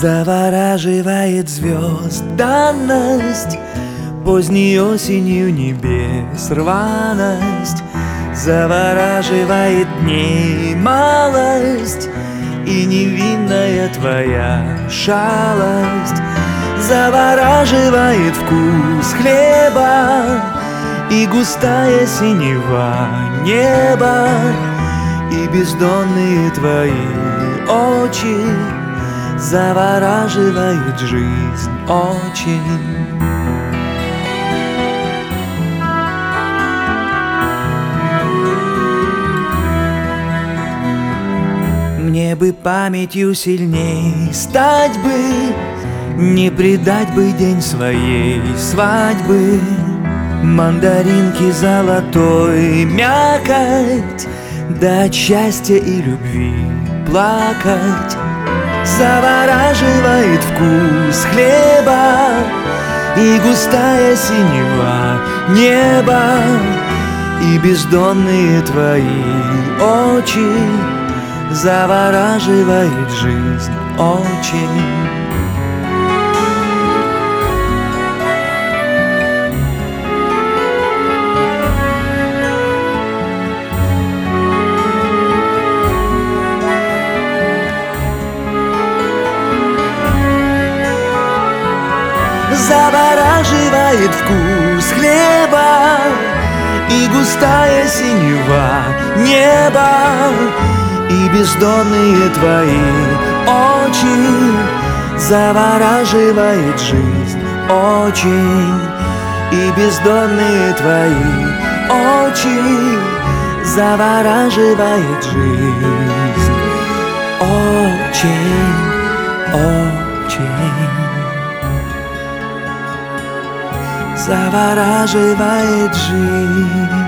Завораживает звезданность, поздней осенью небес рваность. Завораживает дней малость и невинная твоя шалость. Завораживает вкус хлеба и густая синева неба, и бездонные твои очи завораживает жизнь очень. Мне бы памятью сильней стать бы, не предать бы день своей свадьбы. Мандаринки золотой мякоть, да от счастья и любви плакать. Завораживает вкус хлеба и густая синева неба, и бездонные твои очи завораживает жизнь очень. Завораживает вкус хлеба и густая синева неба, и бездонные твои очи завораживает жизнь очень, и бездонные твои очи завораживает жизнь очень, очень. Завораживает жизнь.